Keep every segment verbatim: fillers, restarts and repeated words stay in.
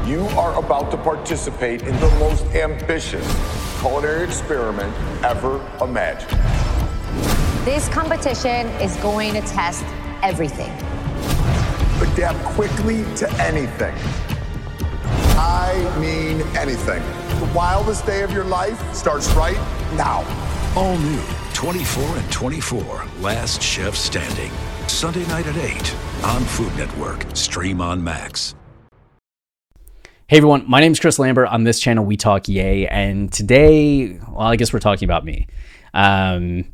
You are about to participate in the most ambitious culinary experiment ever imagined. This competition is going to test everything. Adapt quickly to anything. I mean anything. The wildest day of your life starts right now. All new twenty-four and twenty-four, Last Chef Standing. Sunday night at eight on Food Network. Stream on Max. Hey everyone, my name is Chris Lambert. On this channel, we talk yay, and today, well, I guess we're talking about me. Um,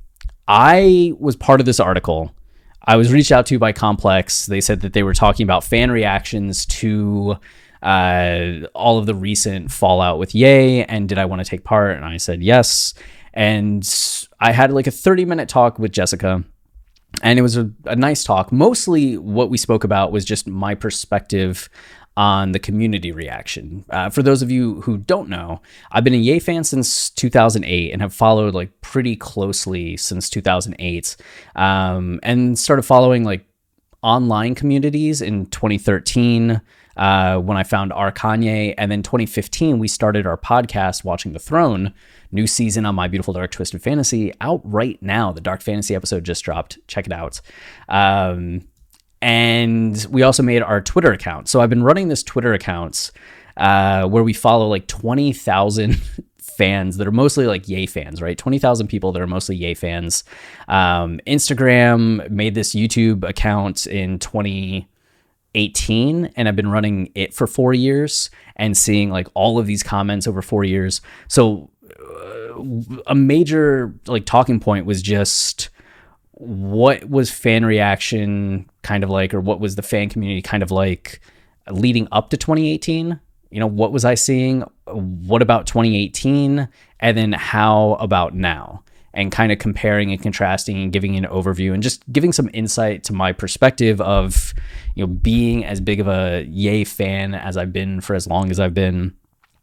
I was part of this article. I was reached out to by Complex. They said that they were talking about fan reactions to uh, all of the recent fallout with Ye, and did I want to take part? And I said yes. And I had like a thirty minute talk with Jessica, and it was a, a nice talk. Mostly what we spoke about was just my perspective on the community reaction. Uh, for those of you who don't know, I've been a Ye fan since two thousand eight and have followed like pretty closely since two thousand eight, um, and started following like online communities in twenty thirteen uh, when I found our Kanye, and then twenty fifteen we started our podcast, Watching the Throne. New season on My Beautiful Dark Twisted Fantasy out right now. The Dark Fantasy episode just dropped. Check it out. Um, And we also made our Twitter account. So I've been running this Twitter account uh, where we follow like twenty thousand fans that are mostly like Ye fans, right? twenty thousand people that are mostly Ye fans. Um, Instagram made this YouTube account in twenty eighteen, and I've been running it for four years and seeing like all of these comments over four years. So uh, a major like talking point was just, what was fan reaction kind of like, or what was the fan community kind of like leading up to twenty eighteen? You know, what was I seeing? What about twenty eighteen? And then how about now? And kind of comparing and contrasting and giving an overview and just giving some insight to my perspective of, you know, being as big of a Ye fan as I've been for as long as I've been,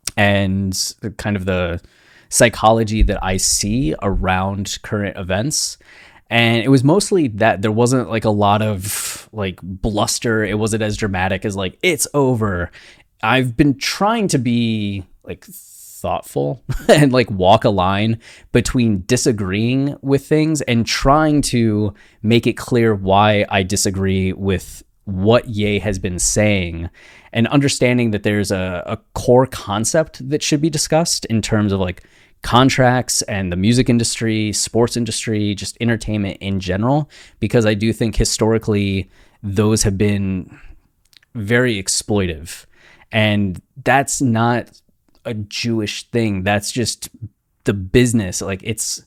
and kind of the psychology that I see around current events. And it was mostly that there wasn't like a lot of like bluster. It wasn't as dramatic as like, it's over. I've been trying to be like thoughtful and like walk a line between disagreeing with things and trying to make it clear why I disagree with what Ye has been saying, and understanding that there's a, a core concept that should be discussed in terms of like contracts and the music industry, sports industry, just entertainment in general, because I do think historically those have been very exploitive, and that's not a Jewish thing. That's just the business. Like, it's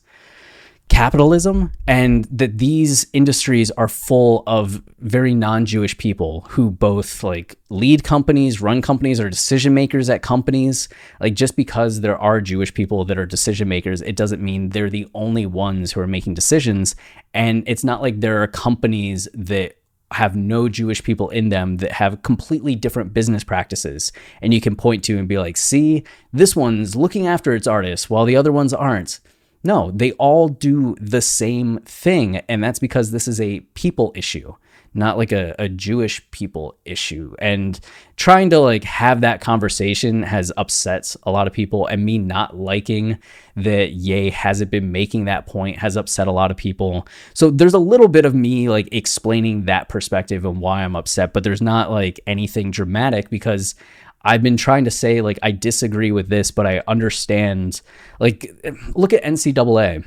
capitalism, and that these industries are full of very non-Jewish people who both like lead companies, run companies, or decision makers at companies. Like, just because there are Jewish people that are decision makers, it doesn't mean they're the only ones who are making decisions. And it's not like there are companies that have no Jewish people in them that have completely different business practices, and you can point to and be like, see, this one's looking after its artists while the other ones aren't. No, they all do the same thing, and that's because this is a people issue, not like a, a Jewish people issue. And trying to like have that conversation has upset a lot of people, and me not liking that Ye hasn't been making that point has upset a lot of people. So there's a little bit of me like explaining that perspective and why I'm upset, but there's not like anything dramatic, because I've been trying to say, like, I disagree with this, but I understand. Like, look at N C double A.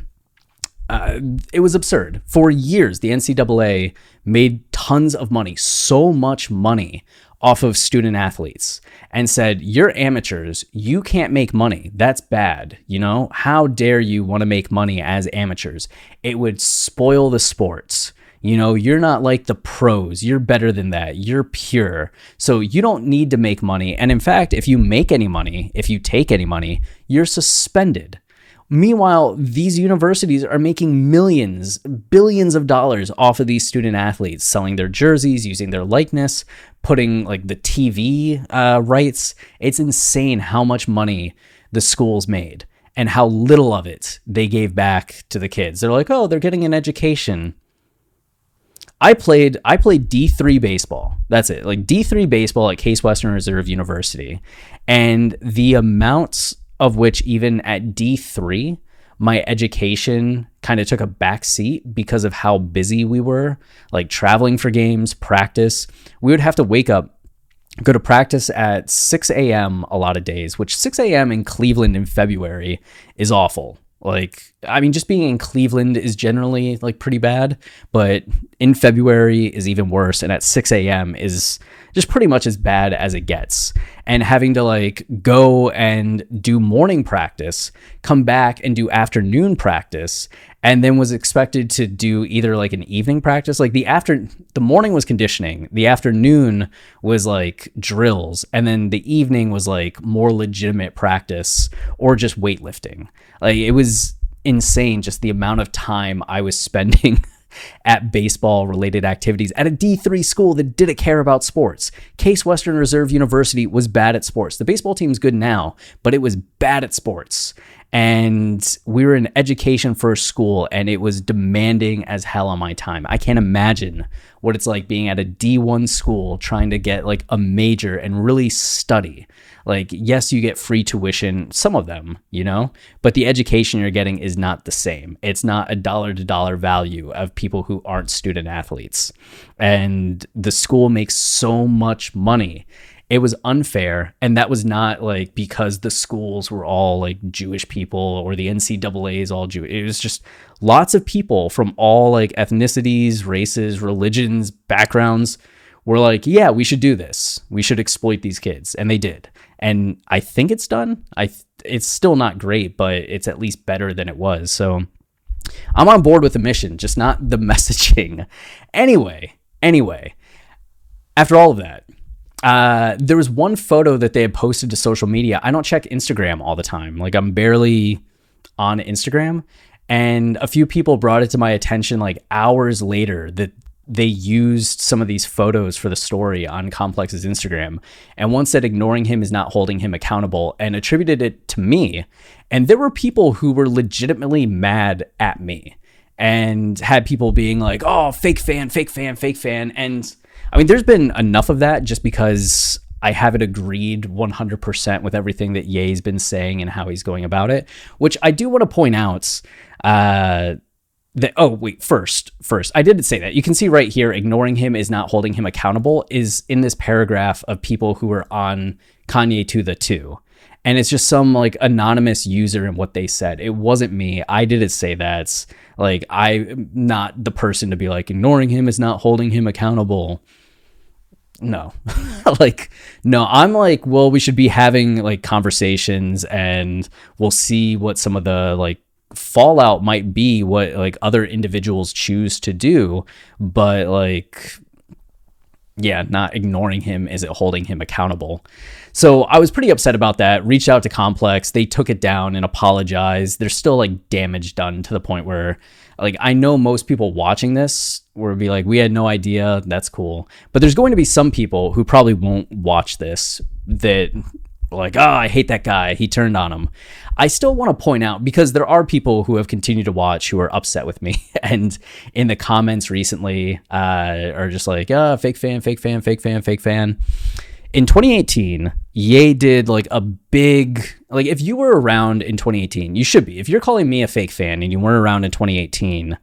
Uh, it was absurd. For years, the N C double A made tons of money, so much money off of student athletes, and said, you're amateurs, you can't make money. That's bad. You know, how dare you want to make money as amateurs? It would spoil the sports. You know, you're not like the pros. You're better than that. You're pure. So you don't need to make money. And in fact, if you make any money, if you take any money, you're suspended. Meanwhile, these universities are making millions, billions of dollars off of these student athletes, selling their jerseys, using their likeness, putting like the T V uh, rights. It's insane how much money the schools made and how little of it they gave back to the kids. They're like, oh, they're getting an education. I played I played D three baseball. That's it. Like D three baseball at Case Western Reserve University. And the amounts of which even at D three, my education kind of took a back seat because of how busy we were, like traveling for games, practice. We would have to wake up, go to practice at six a.m. a lot of days, which six a.m. in Cleveland in February is awful. Like, I mean, just being in Cleveland is generally like pretty bad, but in February is even worse. And at six a.m. is just pretty much as bad as it gets. And having to like go and do morning practice, come back and do afternoon practice, and then was expected to do either like an evening practice. Like the after the morning was conditioning, the afternoon was like drills, and then the evening was like more legitimate practice or just weightlifting. Like it was insane just the amount of time I was spending at baseball related activities at a D three school that didn't care about sports. Case Western Reserve University was bad at sports. The baseball team's good now, but it was bad at sports. And we were an education first school, and it was demanding as hell on my time. I can't imagine what it's like being at a D one school trying to get like a major and really study. Like, yes, you get free tuition, some of them, you know, but the education you're getting is not the same. It's not a dollar to dollar value of people who aren't student athletes. And the school makes so much money. It was unfair. And that was not like because the schools were all like Jewish people or the N C double A is all Jewish. It was just lots of people from all like ethnicities, races, religions, backgrounds were like, yeah, we should do this. We should exploit these kids. And they did. And I think it's done. I th- it's still not great, but it's at least better than it was. So I'm on board with the mission, just not the messaging. Anyway, anyway, after all of that, uh, there was one photo that they had posted to social media. I don't check Instagram all the time. Like I'm barely on Instagram. And a few people brought it to my attention like hours later that they used some of these photos for the story on Complex's Instagram, and one said ignoring him is not holding him accountable and attributed it to me. And there were people who were legitimately mad at me and had people being like, oh, fake fan, fake fan, fake fan. And I mean, there's been enough of that just because I haven't agreed one hundred percent with everything that Ye's been saying and how he's going about it, which I do want to point out, uh, That, oh, wait, first, first, I didn't say that. You can see right here, ignoring him is not holding him accountable is in this paragraph of people who are on Kanye to the two. And it's just some like anonymous user and what they said. It wasn't me. I didn't say that. Like, I'm not the person to be like, ignoring him is not holding him accountable. No, like, no, I'm like, well, we should be having like conversations and we'll see what some of the like fallout might be, what like other individuals choose to do, but like, yeah, not ignoring him is it holding him accountable. So I was pretty upset about that. Reached out to Complex, they took it down and apologized. There's still like damage done to the point where like I know most people watching this will be like, we had no idea. That's cool, but there's going to be some people who probably won't watch this that like, oh, I hate that guy, he turned on him. I still want to point out, because there are people who have continued to watch who are upset with me and in the comments recently uh, are just like, oh, fake fan, fake fan, fake fan, fake fan. In twenty eighteen, Ye did like a big, like if you were around in twenty eighteen, you should be. If you're calling me a fake fan and you weren't around in twenty eighteen,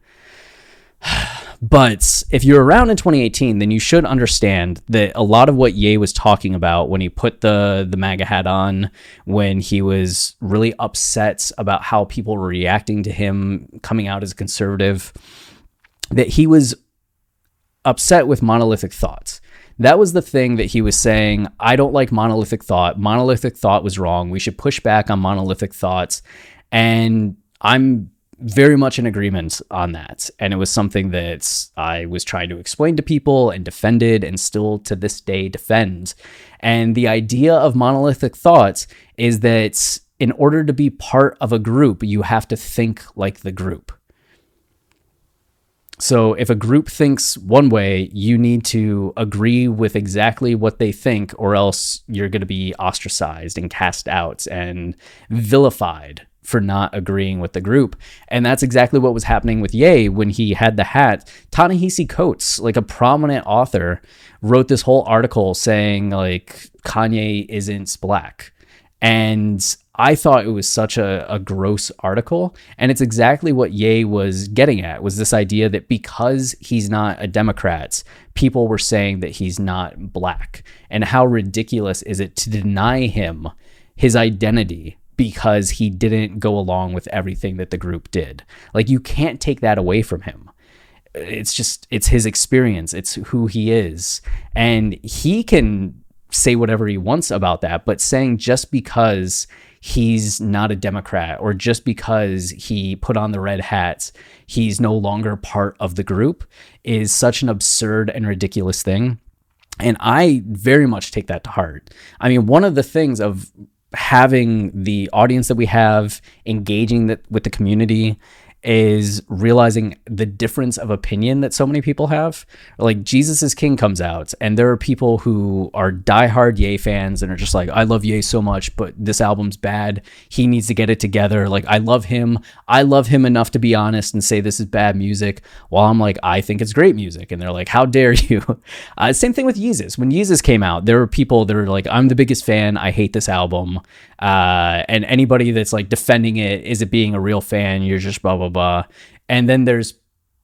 but if you're around in twenty eighteen, then you should understand that a lot of what Ye was talking about when he put the, the MAGA hat on, when he was really upset about how people were reacting to him coming out as a conservative, that he was upset with monolithic thoughts. That was the thing that he was saying. I don't like monolithic thought. Monolithic thought was wrong. We should push back on monolithic thoughts. And I'm very much in agreement on that. And it was something that I was trying to explain to people and defended and still to this day defend. And the idea of monolithic thoughts is that in order to be part of a group, you have to think like the group. So if a group thinks one way, you need to agree with exactly what they think, or else you're going to be ostracized and cast out and vilified for not agreeing with the group. And that's exactly what was happening with Ye when he had the hat. Ta-Nehisi Coates, like a prominent author, wrote this whole article saying like Kanye isn't black. And I thought it was such a, a gross article. And it's exactly what Ye was getting at, was this idea that because he's not a Democrat, people were saying that he's not black. And how ridiculous is it to deny him his identity because he didn't go along with everything that the group did? Like, you can't take that away from him. It's just, it's his experience. It's who he is. And he can say whatever he wants about that, but saying just because he's not a Democrat or just because he put on the red hats, he's no longer part of the group is such an absurd and ridiculous thing. And I very much take that to heart. I mean, one of the things of having the audience that we have, engaging that with the community, is realizing the difference of opinion that so many people have. Like, Jesus is King comes out, and there are people who are diehard Ye fans and are just like, I love Ye so much, but this album's bad. He needs to get it together. Like, I love him. I love him enough to be honest and say this is bad music, while I'm like, I think it's great music. And they're like, how dare you? Uh, same thing with Yeezus. When Yeezus came out, there were people that were like, I'm the biggest fan. I hate this album. Uh, and anybody that's like defending it, is it being a real fan? You're just blah, blah, blah. And then there's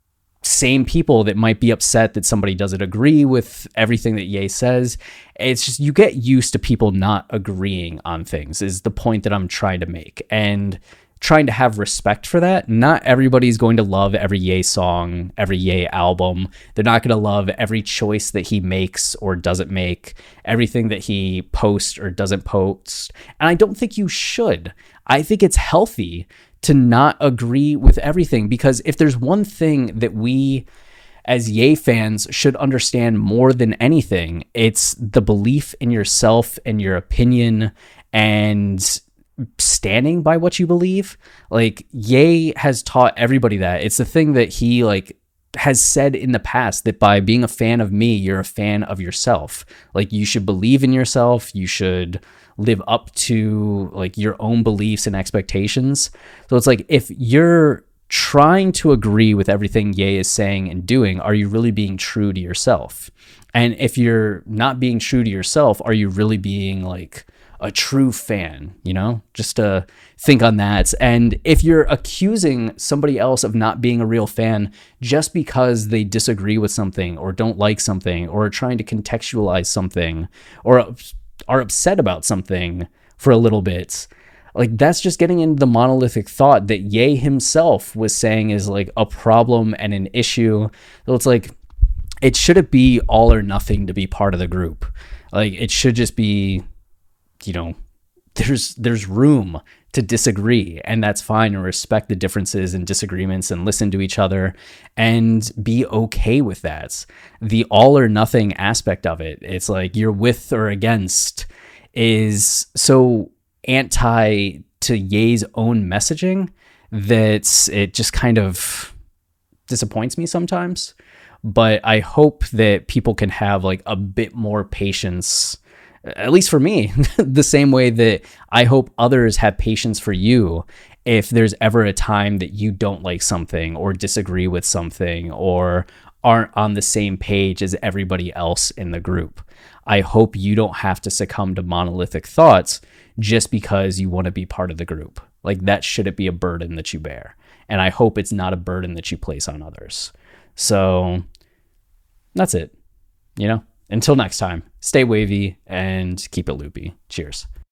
same people that might be upset that somebody doesn't agree with everything that Ye says. It's just, you get used to people not agreeing on things is the point that I'm trying to make, and trying to have respect for that. Not everybody's going to love every Ye song, every Ye album. They're not going to love every choice that he makes or doesn't make, everything that he posts or doesn't post. And I don't think you should. I think it's healthy to not agree with everything, because if there's one thing that we as Ye fans should understand more than anything, it's the belief in yourself and your opinion and standing by what you believe. Like, Ye has taught everybody that. It's the thing that he like has said in the past, that by being a fan of me, you're a fan of yourself. Like, you should believe in yourself. You should live up to like your own beliefs and expectations. So it's like, if you're trying to agree with everything Ye is saying and doing, are you really being true to yourself? And if you're not being true to yourself, are you really being like a true fan? You know, just to think on that. And if you're accusing somebody else of not being a real fan just because they disagree with something or don't like something or are trying to contextualize something or are upset about something for a little bit, like, that's just getting into the monolithic thought that Ye himself was saying is like a problem and an issue. So it's like, it shouldn't be all or nothing to be part of the group. Like, it should just be, you know, there's there's room to disagree, and that's fine, and respect the differences and disagreements and listen to each other and be okay with that. The all or nothing aspect of it, it's like you're with or against, is so anti to Ye's own messaging that it just kind of disappoints me sometimes. But I hope that people can have like a bit more patience, at least for me, the same way that I hope others have patience for you if there's ever a time that you don't like something or disagree with something or aren't on the same page as everybody else in the group. I hope you don't have to succumb to monolithic thoughts just because you want to be part of the group. Like, that shouldn't be a burden that you bear. And I hope it's not a burden that you place on others. So that's it, you know? Until next time, stay wavy and keep it loopy. Cheers.